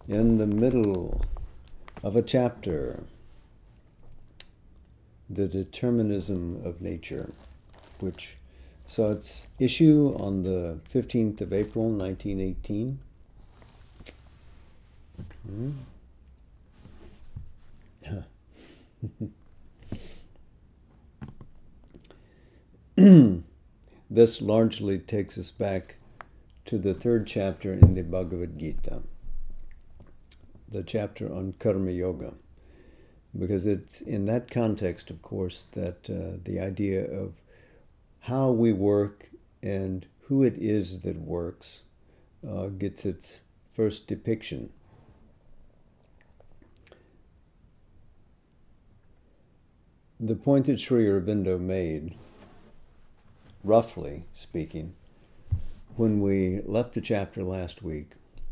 in the middle of a chapter, The Determinism of Nature, so it's issue on the 15th of April, 1918. This largely takes us back to the third chapter in the Bhagavad Gita, the chapter on Karma Yoga, because it's in that context, of course, that the idea of how we work and who it is that works gets its first depiction. The point that Sri Aurobindo made, roughly speaking, when we left the chapter last week,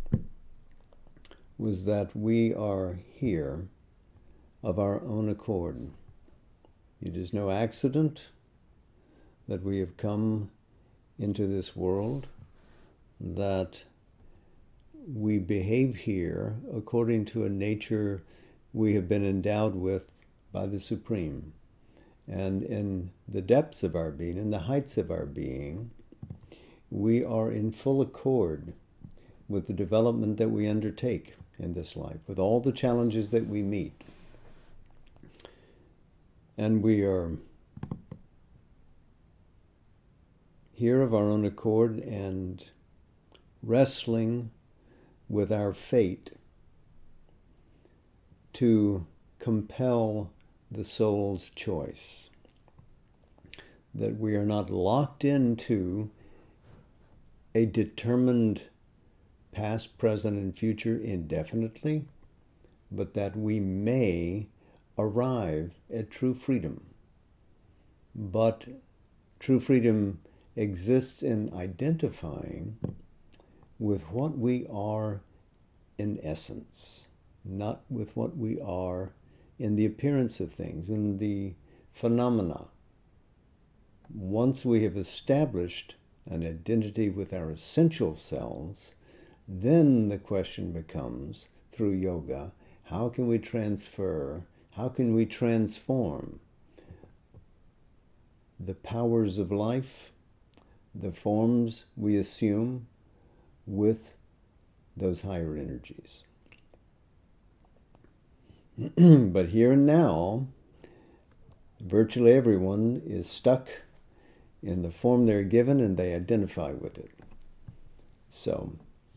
was that we are here of our own accord. It is no accident that we have come into this world, that we behave here according to a nature we have been endowed with by the Supreme. And in the depths of our being, in the heights of our being, we are in full accord with the development that we undertake in this life, with all the challenges that we meet. And we are here of our own accord and wrestling with our fate to compel the soul's choice. That we are not locked into a determined past, present, and future indefinitely, but that we may arrive at true freedom. But true freedom exists in identifying with what we are in essence, not with what we are in the appearance of things, in the phenomena. Once we have established an identity with our essential selves, then the question becomes, through yoga, how can we transform the powers of life, the forms we assume, with those higher energies. But here and now, virtually everyone is stuck in the form they're given and they identify with it. So,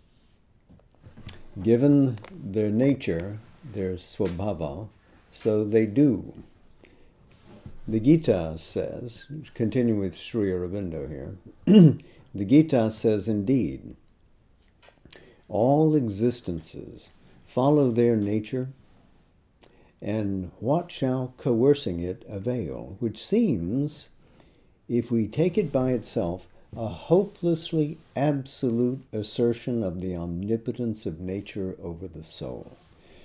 given their nature, their swabhava, so they do. The Gita says, continuing with Sri Aurobindo here, the Gita says, indeed, all existences follow their nature, and what shall coercing it avail? Which seems, if we take it by itself, a hopelessly absolute assertion of the omnipotence of nature over the soul.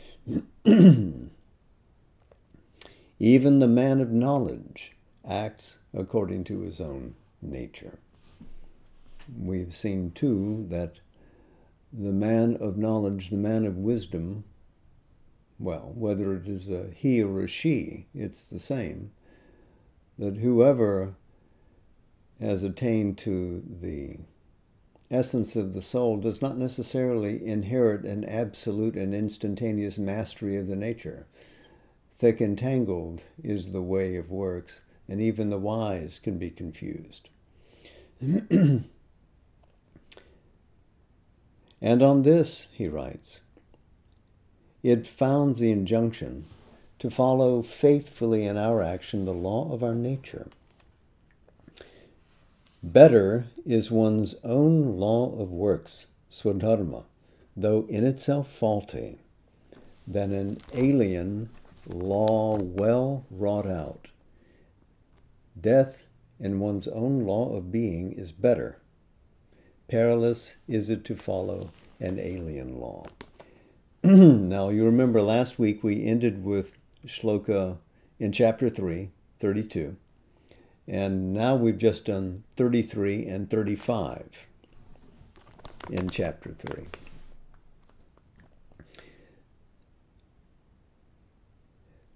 Even the man of knowledge acts according to his own nature. We've seen, too, that the man of knowledge, the man of wisdom, well, whether it is a he or a she, it's the same, that whoever has attained to the essence of the soul does not necessarily inherit an absolute and instantaneous mastery of the nature. Thick and tangled is the way of works, and even the wise can be confused. And on this, he writes, it founds the injunction to follow faithfully in our action the law of our nature. Better is one's own law of works, swadharma, though in itself faulty, than an alien law well wrought out. Death in one's own law of being is better. Perilous is it to follow an alien law. Now, you remember last week we ended with shloka in chapter 3, 32. And now we've just done 33 and 35 in chapter 3.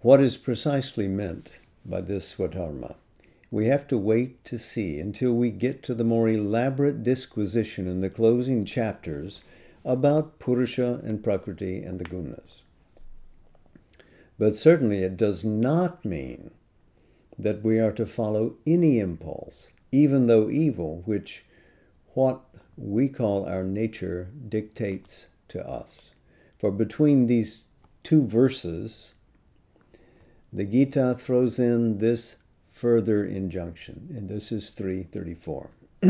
what is precisely meant by this Swadharma. We have to wait to see until we get to the more elaborate disquisition in the closing chapters about Purusha and Prakriti and the Gunas. But certainly it does not mean that we are to follow any impulse, even though evil, which what we call our nature dictates to us. For between these two verses, the Gita throws in this further injunction, and this is 334.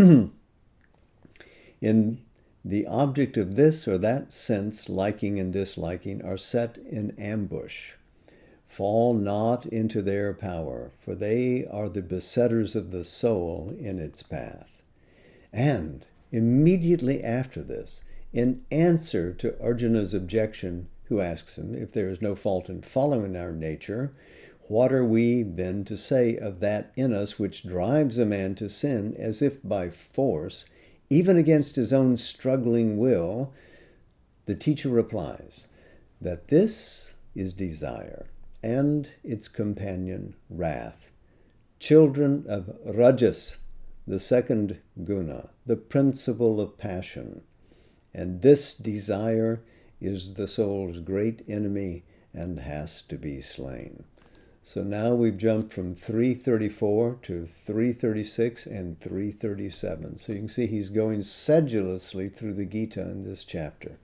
In the object of this or that sense, liking and disliking are set in ambush. Fall not into their power, for they are the besetters of the soul in its path. And immediately after this, in answer to Arjuna's objection, who asks him if there is no fault in following our nature, what are we then to say of that in us which drives a man to sin as if by force, even against his own struggling will? The teacher replies that this is desire and its companion wrath, children of Rajas, the second guna, the principle of passion. And this desire is the soul's great enemy and has to be slain. So now we've jumped from 334 to 336 and 337. So you can see he's going sedulously through the Gita in this chapter.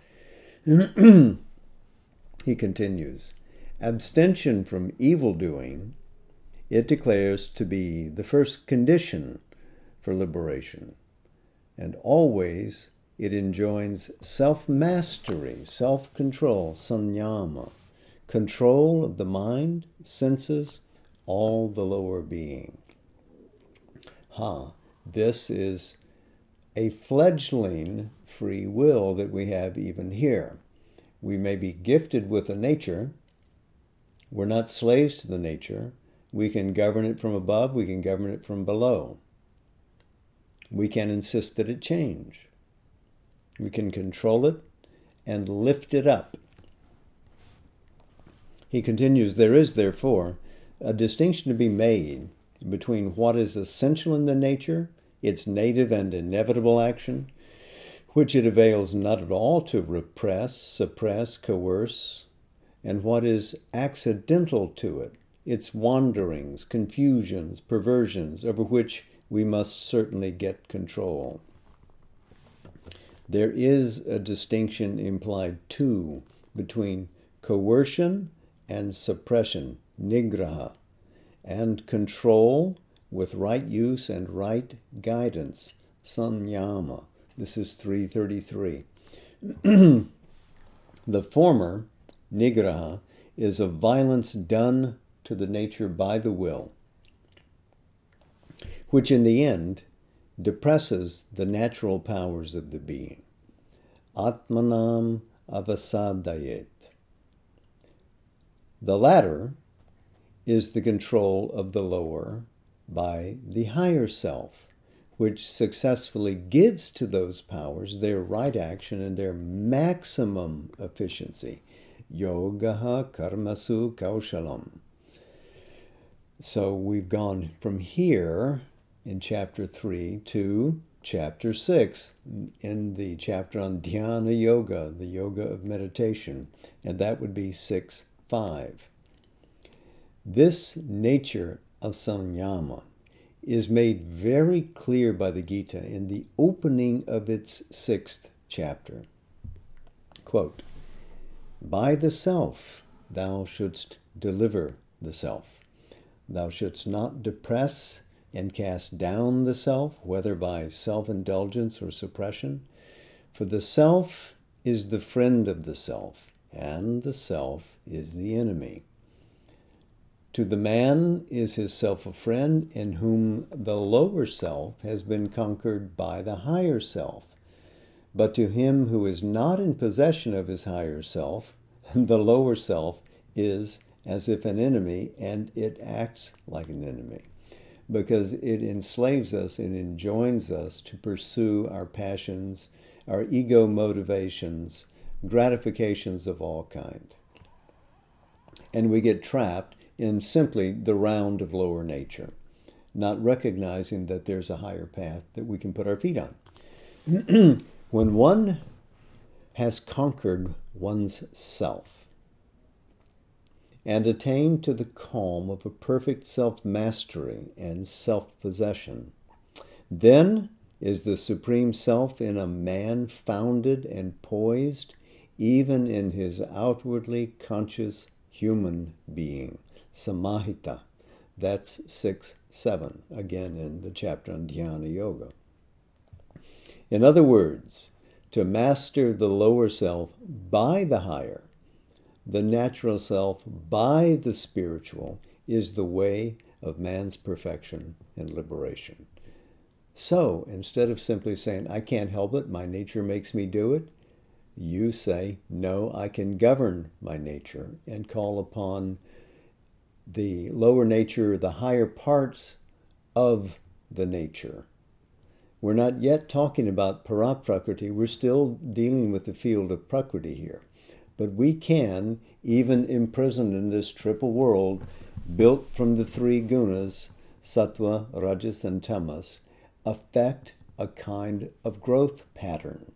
He continues, abstention from evil doing, it declares to be the first condition for liberation. And always it enjoins self-mastery, self-control, sanyama, control of the mind, senses, all the lower being. This is a fledgling free will that we have even here. We may be gifted with a nature. We're not slaves to the nature. We can govern it from above. We can govern it from below. We can insist that it change. We can control it and lift it up. He continues, there is, therefore, a distinction to be made between what is essential in the nature, its native and inevitable action, which it avails not at all to repress, suppress, coerce, and what is accidental to it, its wanderings, confusions, perversions, over which we must certainly get control. There is a distinction implied, too, between coercion and suppression, nigraha, and control with right use and right guidance, sanyama. This is 333. The former, nigraha, is a violence done to the nature by the will, which in the end depresses the natural powers of the being. Atmanam avasadayet. The latter is the control of the lower by the higher self, which successfully gives to those powers their right action and their maximum efficiency. Yogaha karmasu kaushalam. So we've gone from here in chapter 3 to chapter 6 in the chapter on dhyana yoga, the yoga of meditation, and that would be 6.5. This nature of sanyama is made very clear by the Gita in the opening of its 6th chapter. Quote, by the self thou shouldst deliver the self. Thou shouldst not depress and cast down the self, whether by self-indulgence or suppression. For the self is the friend of the self, and the self is the enemy. To the man is his self a friend, in whom the lower self has been conquered by the higher self. But to him who is not in possession of his higher self, the lower self is as if an enemy, and it acts like an enemy, because it enslaves us and enjoins us to pursue our passions, our ego motivations, gratifications of all kind. And we get trapped in simply the round of lower nature, not recognizing that there's a higher path that we can put our feet on. When one has conquered one's self and attained to the calm of a perfect self-mastery and self-possession, then is the Supreme Self in a man founded and poised, even in his outwardly conscious human being. Samahita. That's 6-7, again in the chapter on Dhyana Yoga. In other words, to master the lower self by the higher, the natural self by the spiritual, is the way of man's perfection and liberation. So, instead of simply saying, I can't help it, my nature makes me do it, you say, no, I can govern my nature, and call upon the lower nature, the higher parts of the nature. We're not yet talking about Paraprakriti. We're still dealing with the field of Prakriti here. But we can, even imprisoned in this triple world, built from the three gunas, Sattva, Rajas, and Tamas, affect a kind of growth pattern.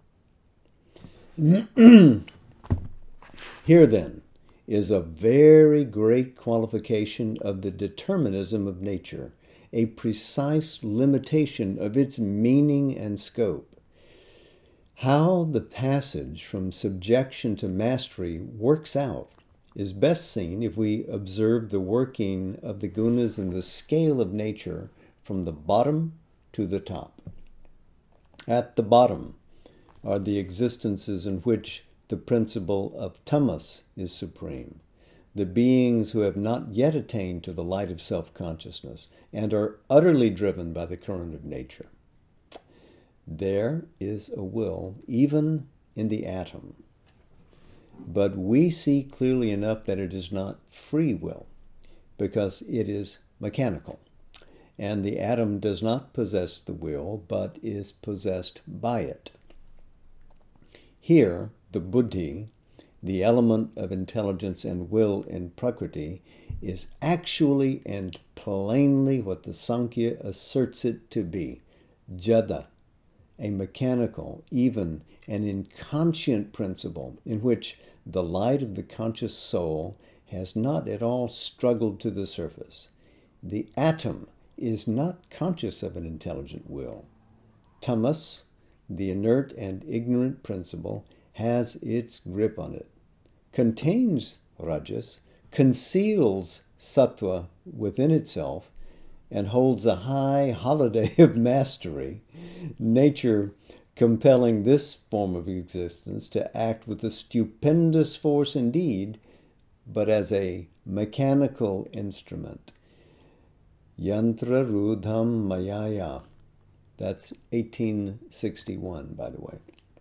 Here then is a very great qualification of the determinism of nature, a precise limitation of its meaning and scope. How the passage from subjection to mastery works out is best seen if we observe the working of the gunas in the scale of nature from the bottom to the top. At the bottom are the existences in which the principle of tamas is supreme, the beings who have not yet attained to the light of self-consciousness and are utterly driven by the current of nature. There is a will, even in the atom. But we see clearly enough that it is not free will, because it is mechanical. And the atom does not possess the will, but is possessed by it. Here, the buddhi, the element of intelligence and will in Prakriti, is actually and plainly what the Sankhya asserts it to be, jada, a mechanical, even an inconscient principle in which the light of the conscious soul has not at all struggled to the surface. The atom is not conscious of an intelligent will. Tamas, the inert and ignorant principle, has its grip on it, contains Rajas, conceals Sattva within itself, and holds a high holiday of mastery, nature compelling this form of existence to act with a stupendous force indeed, but as a mechanical instrument. Yantra Rudham Mayaya. That's 1861, by the way.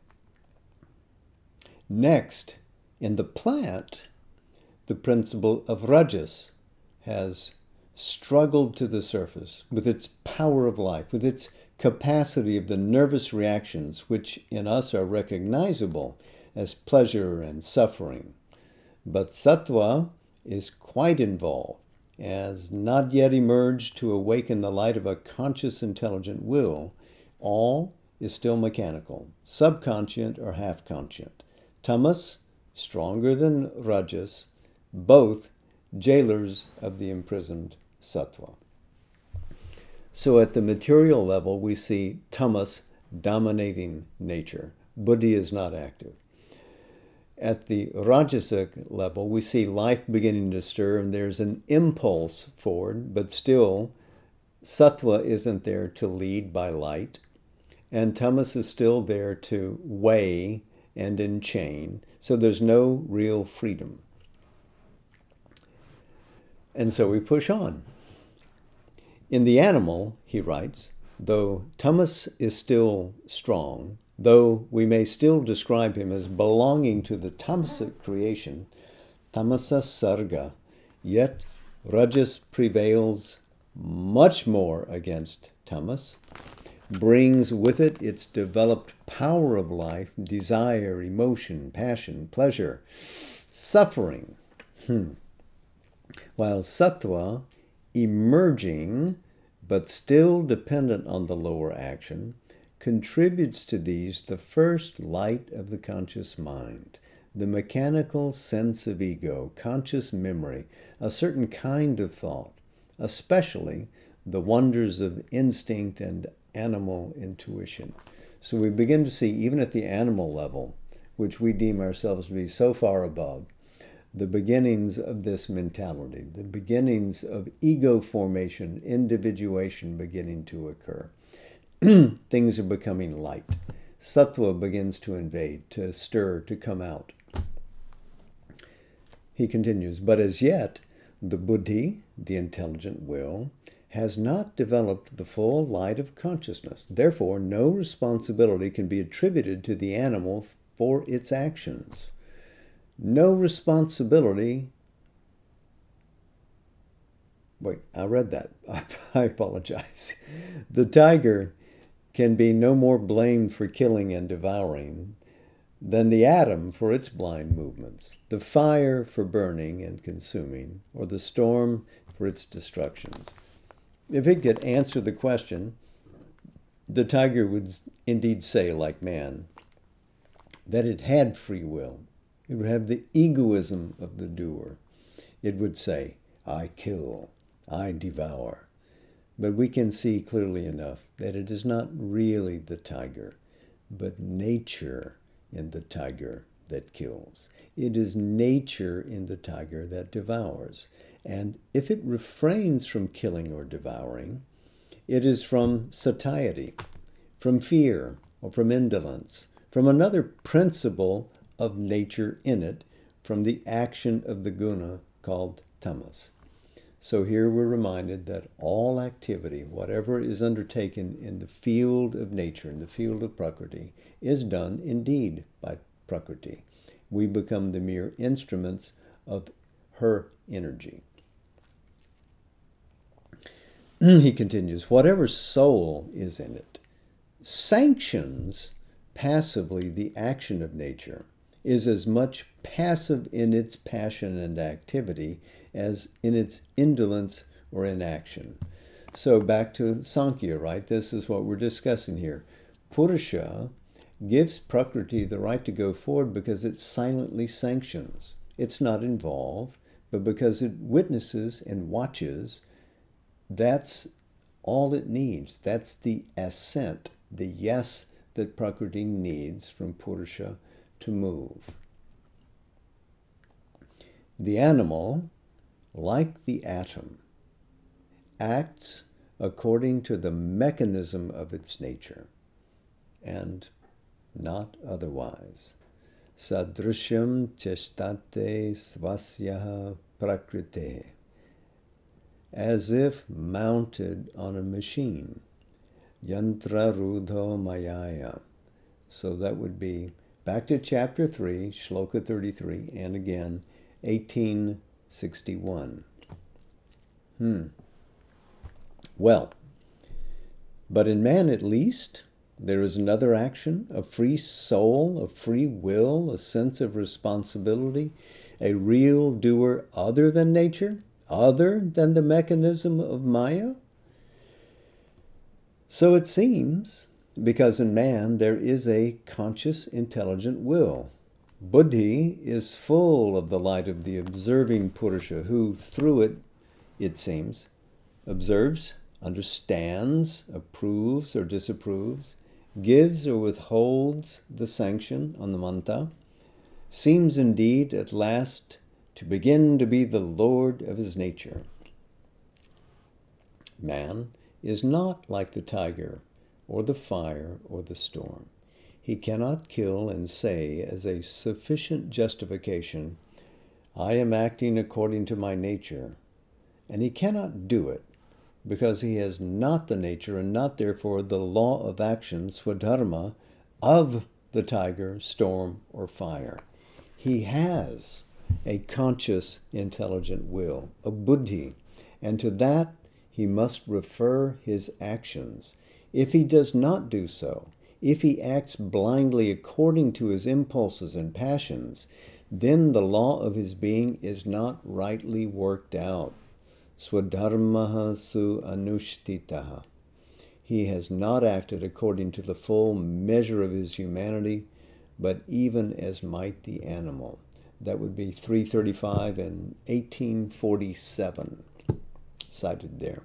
Next, in the plant, the principle of Rajas has struggled to the surface with its power of life, with its capacity of the nervous reactions which in us are recognizable as pleasure and suffering. But Sattva is quite involved, has not yet emerged to awaken the light of a conscious, intelligent will. All is still mechanical, subconscient or half-conscient. Tamas, stronger than Rajas, both jailers of the imprisoned Sattva. So at the material level, we see tamas dominating nature. Buddhi is not active. At the Rajasic level, we see life beginning to stir, and there's an impulse forward, but still Sattva isn't there to lead by light, and tamas is still there to weigh and enchain, so there's no real freedom. And so we push on. In the animal, he writes, though tamas is still strong, though we may still describe him as belonging to the tamasic creation, tamasa sarga, yet Rajas prevails much more against tamas, brings with it its developed power of life, desire, emotion, passion, pleasure, suffering. while sattva, emerging but still dependent on the lower action, contributes to these the first light of the conscious mind, the mechanical sense of ego, conscious memory, a certain kind of thought, especially the wonders of instinct and animal intuition. So we begin to see, even at the animal level, which we deem ourselves to be so far above, the beginnings of this mentality, the beginnings of ego formation, individuation beginning to occur. Things are becoming light. Sattva begins to invade, to stir, to come out. He continues, but as yet, the buddhi, the intelligent will, has not developed the full light of consciousness. Therefore, no responsibility can be attributed to the animal for its actions. No responsibility. Wait, I read that. I apologize. The tiger can be no more blamed for killing and devouring than the atom for its blind movements, the fire for burning and consuming, or the storm for its destructions. If it could answer the question, the tiger would indeed say, like man, that it had free will. It would have the egoism of the doer. It would say, I kill, I devour. But we can see clearly enough that it is not really the tiger, but nature in the tiger that kills. It is nature in the tiger that devours. And if it refrains from killing or devouring, it is from satiety, from fear, or from indolence, from another principle of nature in it, from the action of the guna called tamas. So here we're reminded that all activity, whatever is undertaken in the field of nature, in the field of Prakriti, is done indeed by Prakriti. We become the mere instruments of her energy. He continues, whatever soul is in it sanctions passively the action of nature, is as much passive in its passion and activity as in its indolence or inaction. So back to Sankhya, right? This is what we're discussing here. Purusha gives Prakriti the right to go forward because it silently sanctions. It's not involved, but because it witnesses and watches, that's all it needs. That's the assent, the yes that Prakriti needs from Purusha to move. The animal, like the atom, acts according to the mechanism of its nature, and not otherwise. Sadrishyam chestate svasyaha prakrite, as if mounted on a machine. Yantra rudho mayaya. So that would be back to chapter 3, shloka 33, and again, 1861. Well, but in man at least, there is another action, a free soul, a free will, a sense of responsibility, a real doer other than nature, other than the mechanism of Maya. So it seems, because in man there is a conscious, intelligent will. Buddhi is full of the light of the observing Purusha, who, through it, it seems, observes, understands, approves or disapproves, gives or withholds the sanction on the manta, seems indeed at last to begin to be the lord of his nature. Man is not like the tiger or the fire or the storm. He cannot kill and say as a sufficient justification, I am acting according to my nature. And he cannot do it because he has not the nature and not therefore the law of action, swadharma, of the tiger, storm, or fire. He has a conscious, intelligent will, a buddhi, and to that he must refer his actions. If he does not do so, if he acts blindly according to his impulses and passions, then the law of his being is not rightly worked out. Swadharmaha su anushtitaha. He has not acted according to the full measure of his humanity, but even as might the animal. That would be 335 and 1847, cited there.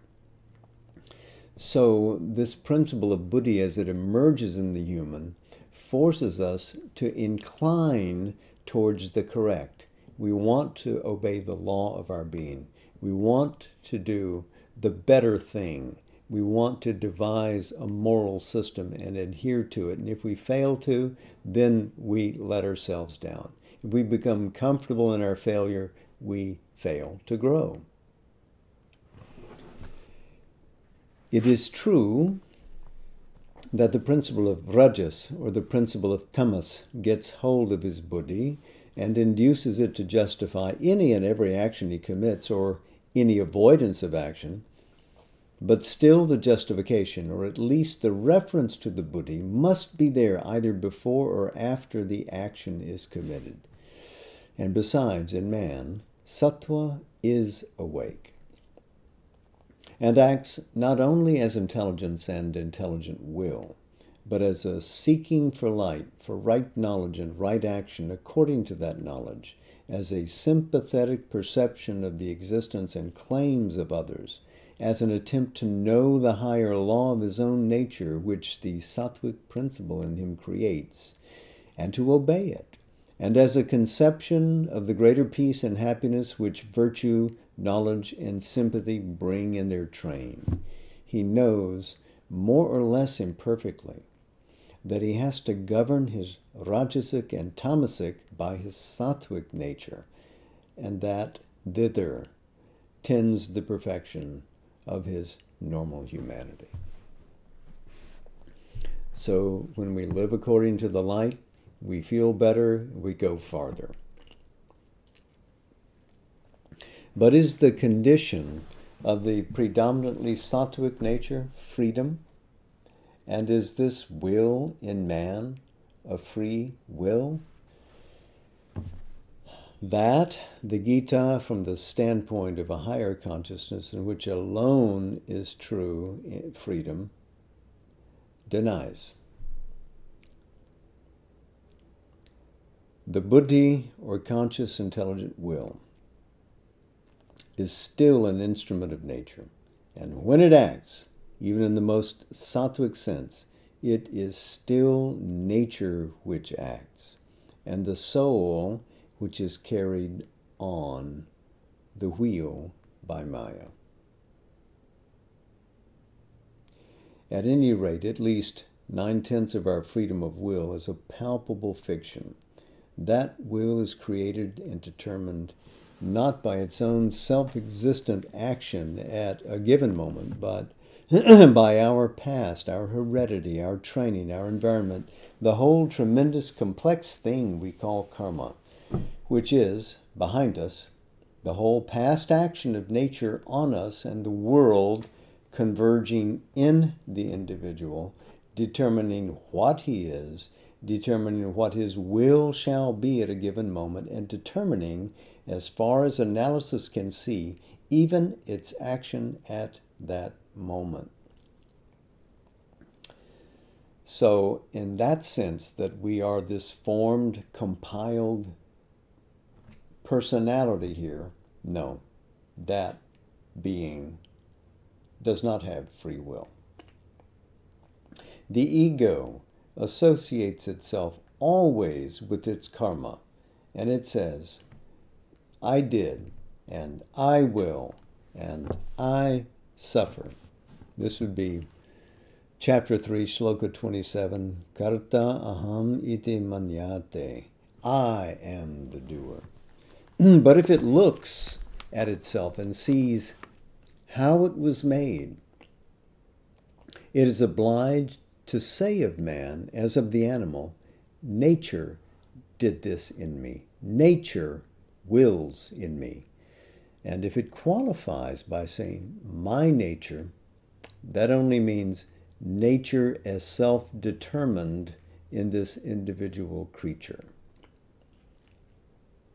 So this principle of buddhi, as it emerges in the human, forces us to incline towards the correct. We want to obey the law of our being. We want to do the better thing. We want to devise a moral system and adhere to it. And if we fail to, then we let ourselves down. If we become comfortable in our failure, we fail to grow. It is true that the principle of rajas, or the principle of tamas, gets hold of his buddhi and induces it to justify any and every action he commits or any avoidance of action. But still the justification, or at least the reference to the buddhi, must be there either before or after the action is committed. And besides, in man, sattva is awake and acts not only as intelligence and intelligent will, but as a seeking for light, for right knowledge and right action according to that knowledge, as a sympathetic perception of the existence and claims of others, as an attempt to know the higher law of his own nature, which the sattvic principle in him creates, and to obey it, and as a conception of the greater peace and happiness which virtue, knowledge, and sympathy bring in their train. He knows, more or less imperfectly, that he has to govern his rajasic and tamasic by his sattvic nature, and that thither tends the perfection of his normal humanity. So when we live according to the light, we feel better, we go farther. But is the condition of the predominantly sattvic nature freedom? And is this will in man a free will? That, the Gita, from the standpoint of a higher consciousness in which alone is true freedom, denies. The buddhi, or conscious intelligent will, is still an instrument of nature. And when it acts, even in the most sattvic sense, it is still nature which acts, and the soul which is carried on the wheel by Maya. At any rate, at least 9/10 of our freedom of will is a palpable fiction. That will is created and determined not by its own self-existent action at a given moment, but by our past, our heredity, our training, our environment, the whole tremendous complex thing we call karma, which is, behind us, the whole past action of nature on us and the world converging in the individual, determining what he is, determining what his will shall be at a given moment, and determining, as far as analysis can see, even its action at that moment. So, in that sense, that we are this formed, compiled personality here, no, that being does not have free will. The ego associates itself always with its karma, and it says, I did, and I will, and I suffer. This would be chapter 3, shloka 27, karta aham iti manyate. I am the doer. But if it looks at itself and sees how it was made, it is obliged to say of man, as of the animal, nature did this in me. Nature wills in me. And if it qualifies by saying my nature, that only means nature as self-determined in this individual creature.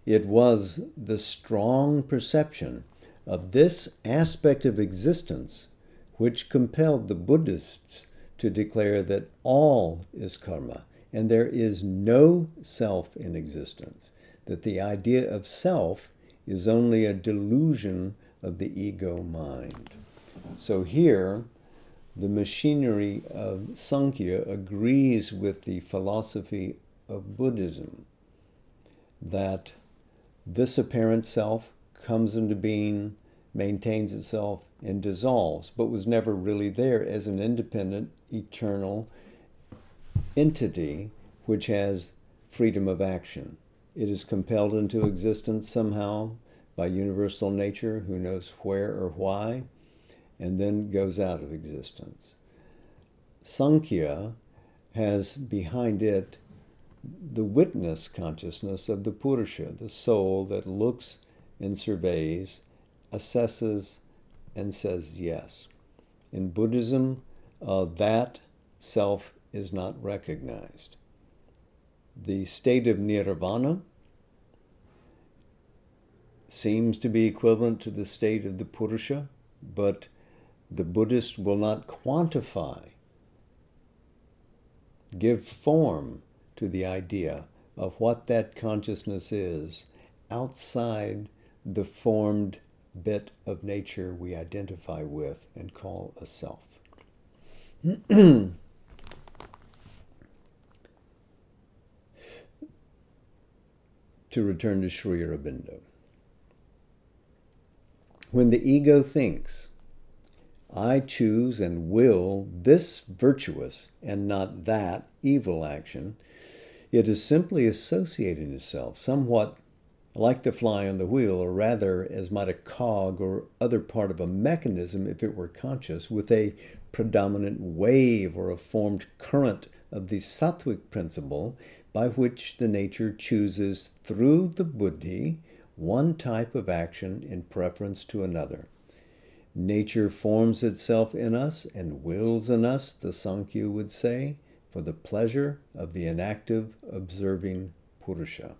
It was the strong perception of this aspect of existence which compelled the Buddhists to declare that all is karma and there is no self in existence, that the idea of self is only a delusion of the ego mind. So here, the machinery of Sankhya agrees with the philosophy of Buddhism, that this apparent self comes into being, maintains itself, and dissolves, but was never really there as an independent, eternal entity which has freedom of action. It is compelled into existence somehow by universal nature, who knows where or why, and then goes out of existence. Sankhya has behind it the witness consciousness of the Purusha, the soul that looks and surveys, assesses, and says yes. In Buddhism, that self is not recognized. The state of nirvana seems to be equivalent to the state of the Purusha, but the Buddhist will not quantify, give form to the idea of what that consciousness is outside the formed bit of nature we identify with and call a self. To return to Sri Aurobindo. When the ego thinks, I choose and will this virtuous and not that evil action, it is simply associating itself somewhat like the fly on the wheel, or rather as might a cog or other part of a mechanism if it were conscious, with a predominant wave or a formed current of the sattvic principle by which the nature chooses through the buddhi one type of action in preference to another. Nature forms itself in us and wills in us, the Sankhya would say, for the pleasure of the inactive observing Purusha.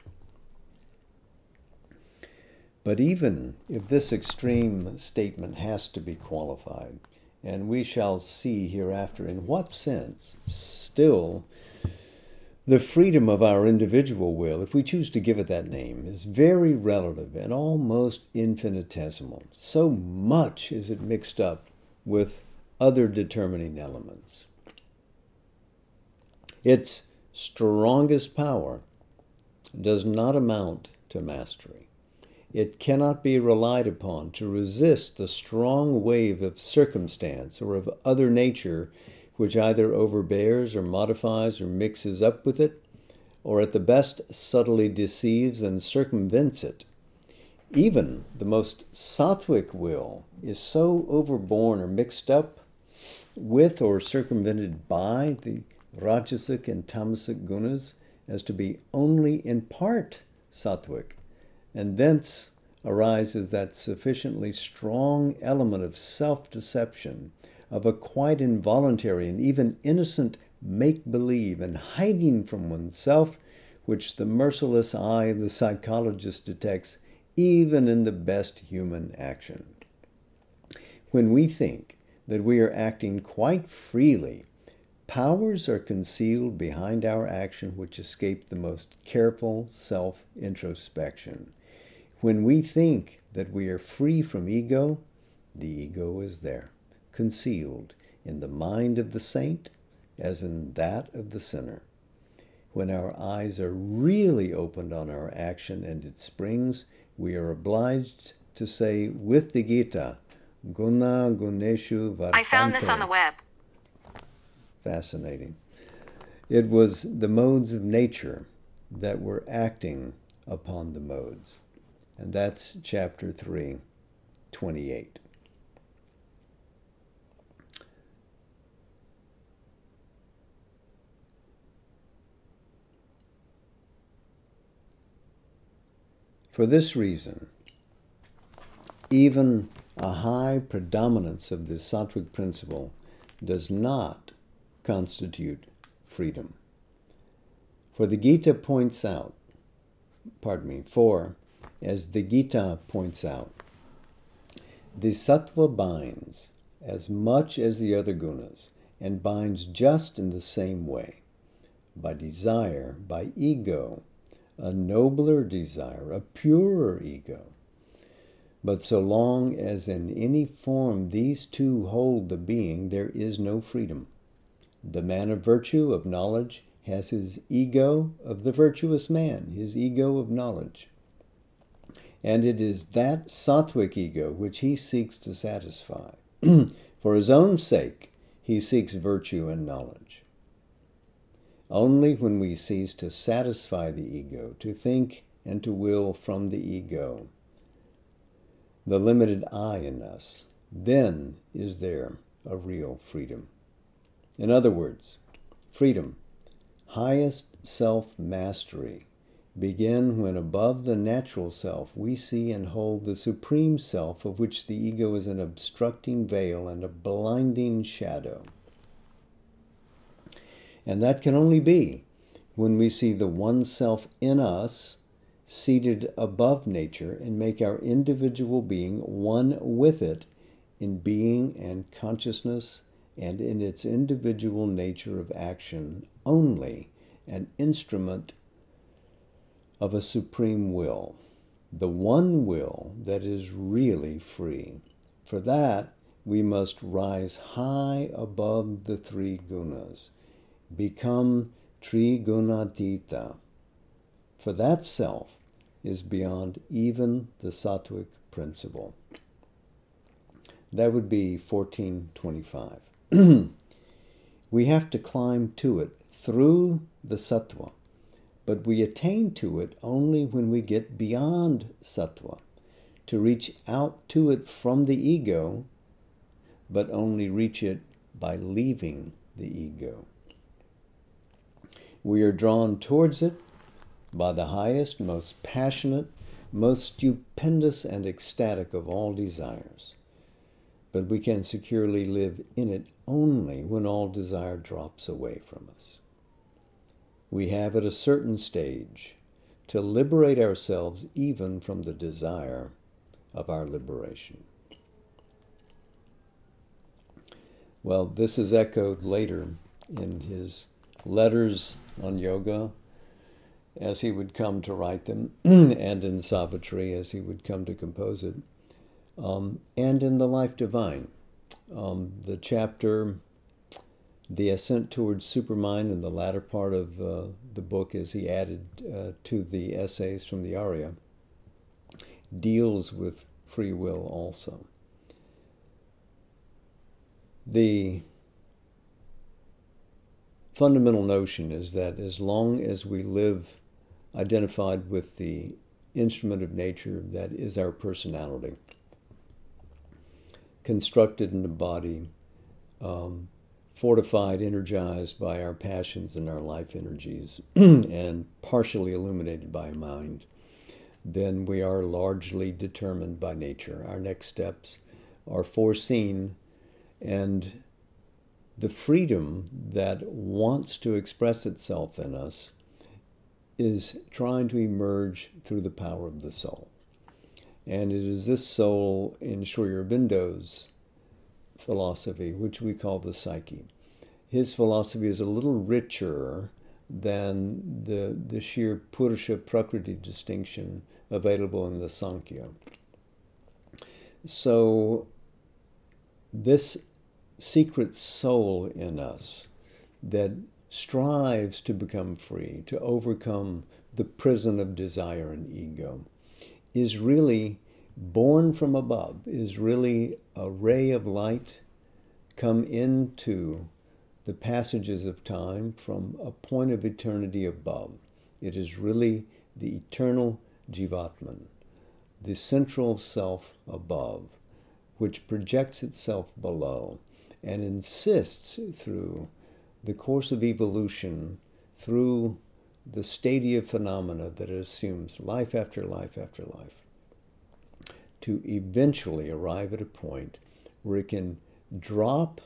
But even if this extreme statement has to be qualified, and we shall see hereafter in what sense, still the freedom of our individual will, if we choose to give it that name, is very relative and almost infinitesimal. So much is it mixed up with other determining elements. Its strongest power does not amount to mastery. It cannot be relied upon to resist the strong wave of circumstance or of other nature which either overbears or modifies or mixes up with it, or at the best subtly deceives and circumvents it. Even the most sattvic will is so overborne or mixed up with or circumvented by the rajasic and tamasic gunas as to be only in part sattvic, and thence arises that sufficiently strong element of self-deception, of a quite involuntary and even innocent make-believe and hiding from oneself, which the merciless eye of the psychologist detects even in the best human action. When we think that we are acting quite freely, powers are concealed behind our action which escape the most careful self-introspection. When we think that we are free from ego, the ego is there, concealed in the mind of the saint as in that of the sinner. When our eyes are really opened on our action and its springs, we are obliged to say with the Gita, Guna Guneshu Vartante. I found this on the web. Fascinating. It was the modes of nature that were acting upon the modes. And that's chapter 3, 28. For this reason, even a high predominance of the sattvic principle does not constitute freedom. For the Gita points out For, as the Gita points out, the sattva binds as much as the other gunas, and binds just in the same way, by desire, by ego, a nobler desire, a purer ego. But so long as in any form these two hold the being, there is no freedom. The man of virtue, of knowledge, has his ego of the virtuous man, his ego of knowledge. And it is that sattvic ego which he seeks to satisfy. For his own sake, he seeks virtue and knowledge. Only when we cease to satisfy the ego, to think and to will from the ego, the limited I in us, then is there a real freedom. In other words, freedom, highest self-mastery, begin when above the natural self we see and hold the supreme self, of which the ego is an obstructing veil and a blinding shadow. And that can only be when we see the one self in us seated above nature and make our individual being one with it in being and consciousness, and in its individual nature of action only an instrument of a supreme will, the one will that is really free. For that, we must rise high above the three gunas, become trigunadita, for that self is beyond even the sattvic principle. That would be 1425. We have to climb to it through the sattva, but we attain to it only when we get beyond sattva. To reach out to it from the ego, but only reach it by leaving the ego. We are drawn towards it by the highest, most passionate, most stupendous and ecstatic of all desires. But we can securely live in it only when all desire drops away from us. We have at a certain stage to liberate ourselves even from the desire of our liberation. Well, this is echoed later in his letters on yoga, as he would come to write them, and in Savitri as he would come to compose it, and in The Life Divine. The chapter, The Ascent Towards Supermind, in the latter part of the book, as he added to the essays from the Arya, deals with free will also. The fundamental notion is that as long as we live identified with the instrument of nature that is our personality, constructed in the body, fortified, energized by our passions and our life energies, and partially illuminated by mind, then we are largely determined by nature. Our next steps are foreseen, and the freedom that wants to express itself in us is trying to emerge through the power of the soul. And it is this soul in Sri Aurobindo's philosophy, which we call the psyche. His philosophy is a little richer than the sheer Purusha Prakriti distinction available in the Sankhya. So this secret soul in us that strives to become free, to overcome the prison of desire and ego, is really born from above, is really a ray of light come into the passages of time from a point of eternity above. It is really the eternal Jivatman, the central self above, which projects itself below and insists through the course of evolution, through the stadia phenomena that it assumes life after life after life, to eventually arrive at a point where it can drop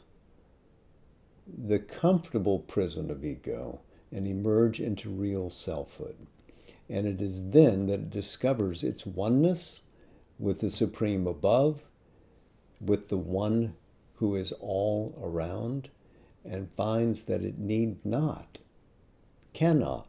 the comfortable prison of ego and emerge into real selfhood. And it is then that it discovers its oneness with the Supreme above, with the One who is all around, and finds that it need not, cannot,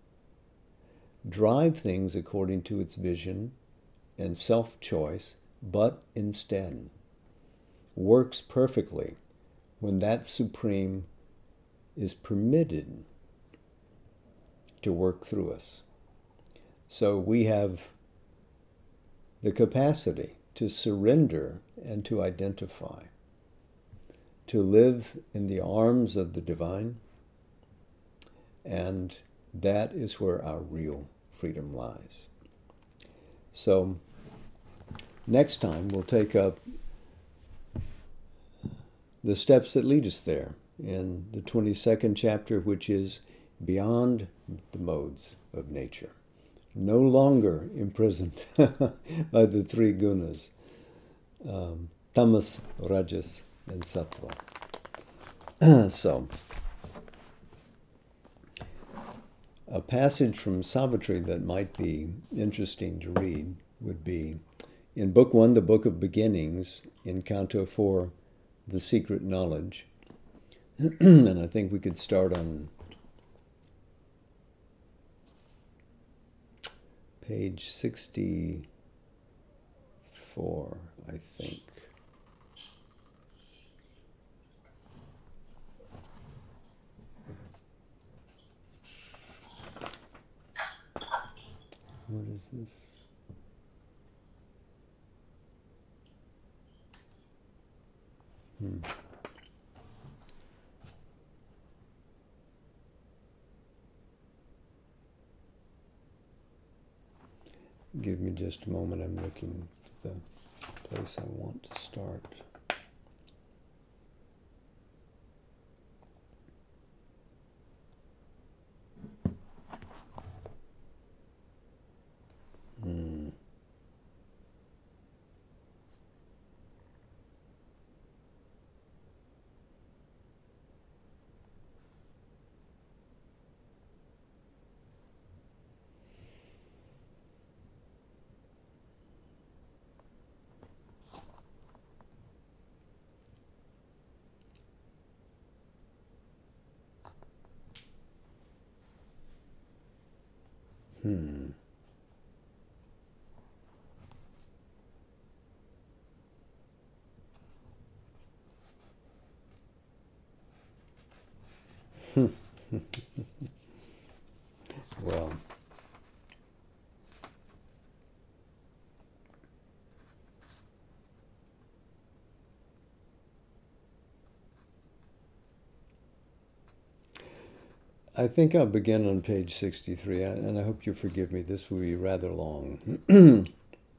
drive things according to its vision and self-choice, but instead works perfectly when that Supreme is permitted to work through us. So we have the capacity to surrender and to identify, to live in the arms of the divine, and that is where our real freedom lies. So next time we'll take up the steps that lead us there in the 22nd chapter, which is beyond the modes of nature. No longer imprisoned by the three gunas, tamas, rajas, and sattva. So, a passage from Savitri that might be interesting to read would be in Book 1, the Book of Beginnings, in Canto 4, The Secret Knowledge. And I think we could start on page 64, I think. What is this? Give me just a moment. I'm looking for the place I want to start. Well, I think I'll begin on page 63, and I hope you forgive me. This will be rather long.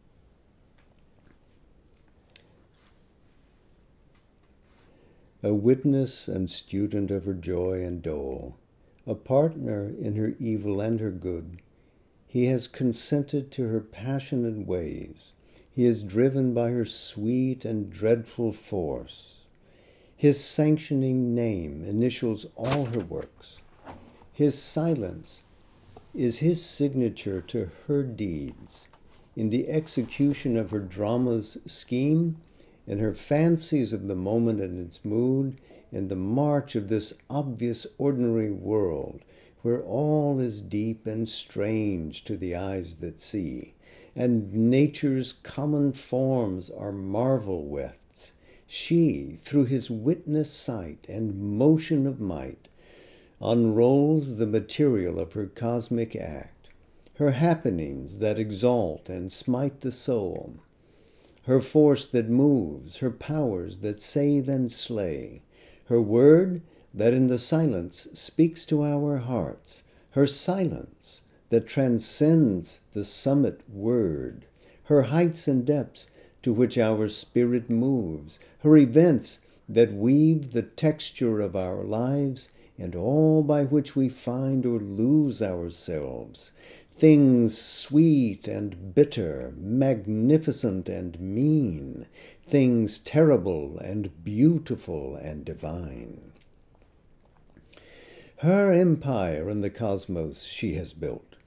A witness and student of her joy and dole, a partner in her evil and her good, he has consented to her passionate ways. He is driven by her sweet and dreadful force. His sanctioning name initials all her works. His silence is his signature to her deeds. In the execution of her drama's scheme, in her fancies of the moment and its mood, in the march of this obvious ordinary world, where all is deep and strange to the eyes that see, and nature's common forms are marvel wefts, she, through his witness sight and motion of might, unrolls the material of her cosmic act, her happenings that exalt and smite the soul, her force that moves, her powers that save and slay, her word that in the silence speaks to our hearts, her silence that transcends the summit word, her heights and depths to which our spirit moves, her events that weave the texture of our lives, and all by which we find or lose ourselves, things sweet and bitter, magnificent and mean, things terrible and beautiful and divine. Her empire in the cosmos she has built.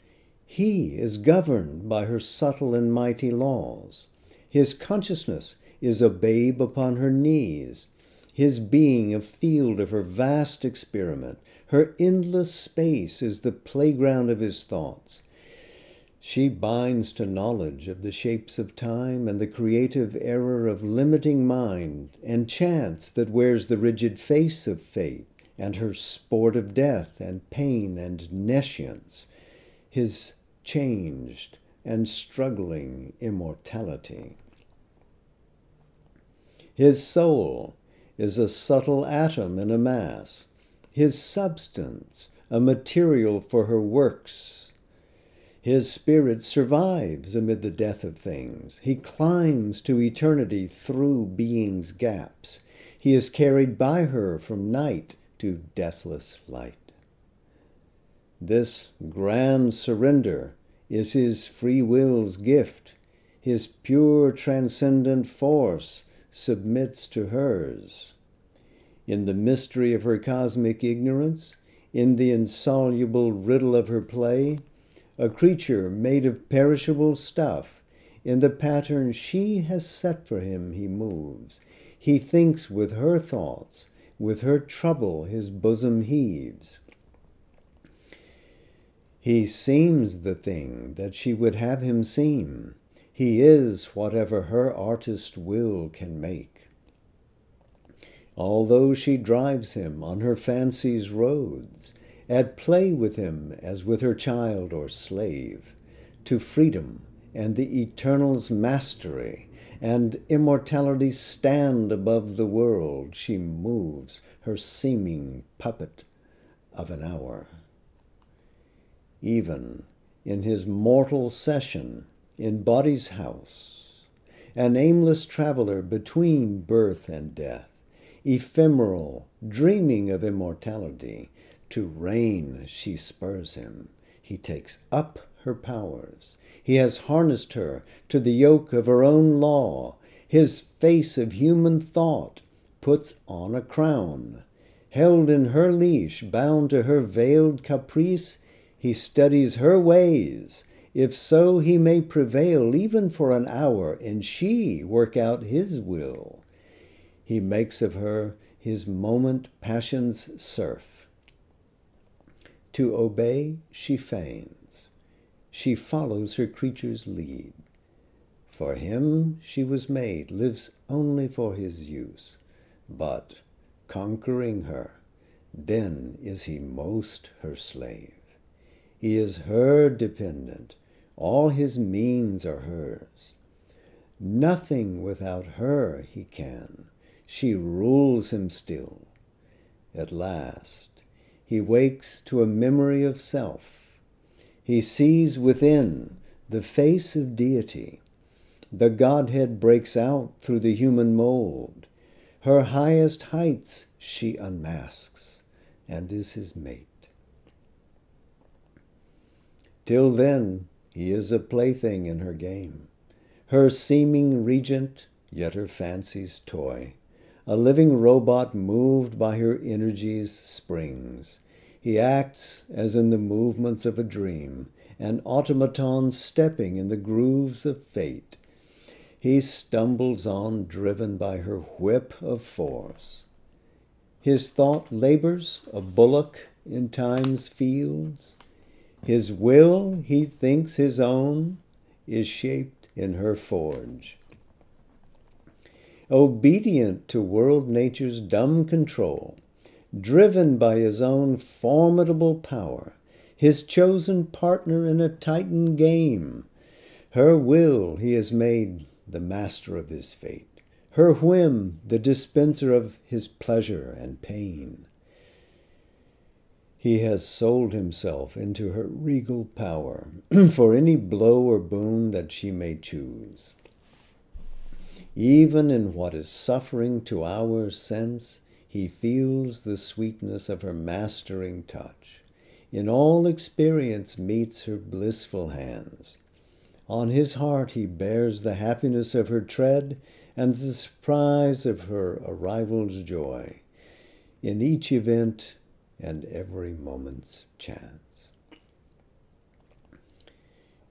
He is governed by her subtle and mighty laws. His consciousness is a babe upon her knees, his being a field of her vast experiment. Her endless space is the playground of his thoughts. She binds to knowledge of the shapes of time and the creative error of limiting mind and chance that wears the rigid face of fate, and her sport of death and pain and nescience, his changed and struggling immortality. His soul is a subtle atom in a mass, his substance a material for her works. His spirit survives amid the death of things. He climbs to eternity through being's gaps. He is carried by her from night to deathless light. This grand surrender is his free will's gift. His pure transcendent force submits to hers. In the mystery of her cosmic ignorance, in the insoluble riddle of her play, a creature made of perishable stuff, in the pattern she has set for him he moves. He thinks with her thoughts, with her trouble his bosom heaves. He seems the thing that she would have him seem. He is whatever her artist will can make. Although she drives him on her fancy's roads, at play with him as with her child or slave, to freedom and the eternal's mastery and immortality's stand above the world, she moves her seeming puppet of an hour. Even in his mortal session in body's house, an aimless traveler between birth and death, ephemeral, dreaming of immortality, to reign she spurs him. He takes up her powers. He has harnessed her to the yoke of her own law. His face of human thought puts on a crown. Held in her leash, bound to her veiled caprice, he studies her ways, if so he may prevail even for an hour, and she work out his will. He makes of her his moment passion's serf. To obey she feigns. She follows her creature's lead. For him she was made, lives only for his use. But, conquering her, then is he most her slave. He is her dependent. All his means are hers. Nothing without her he can. She rules him still. At last, he wakes to a memory of self. He sees within the face of deity. The Godhead breaks out through the human mold. Her highest heights she unmasks, and is his mate. Till then, he is a plaything in her game, her seeming regent, yet her fancy's toy, a living robot moved by her energy's springs. He acts as in the movements of a dream, an automaton stepping in the grooves of fate. He stumbles on, driven by her whip of force. His thought labors, a bullock in time's fields. His will, he thinks his own, is shaped in her forge. Obedient to world nature's dumb control, driven by his own formidable power, his chosen partner in a titan game, her will he has made the master of his fate, her whim the dispenser of his pleasure and pain. He has sold himself into her regal power for any blow or boon that she may choose. Even in what is suffering to our sense, he feels the sweetness of her mastering touch. In all experience meets her blissful hands. On his heart he bears the happiness of her tread and the surprise of her arrival's joy. In each event and every moment's chance.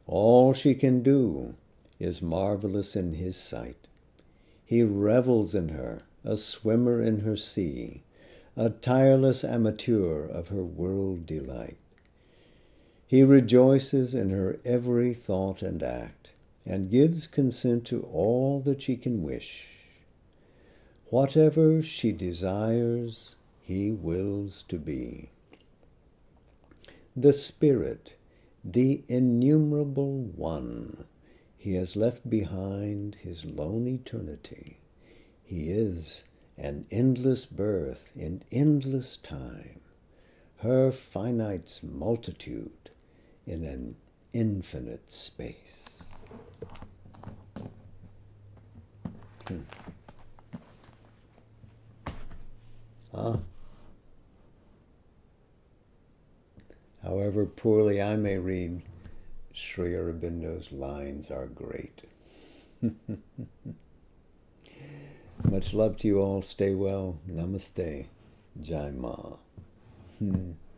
All she can do is marvelous in his sight. He revels in her, a swimmer in her sea, a tireless amateur of her world delight. He rejoices in her every thought and act, and gives consent to all that she can wish. Whatever she desires, he wills to be. The Spirit, the innumerable One, he has left behind his lone eternity. He is an endless birth in endless time, her finite's multitude in an infinite space. However poorly I may read, Sri Aurobindo's lines are great. Much love to you all. Stay well. Namaste. Jai Ma.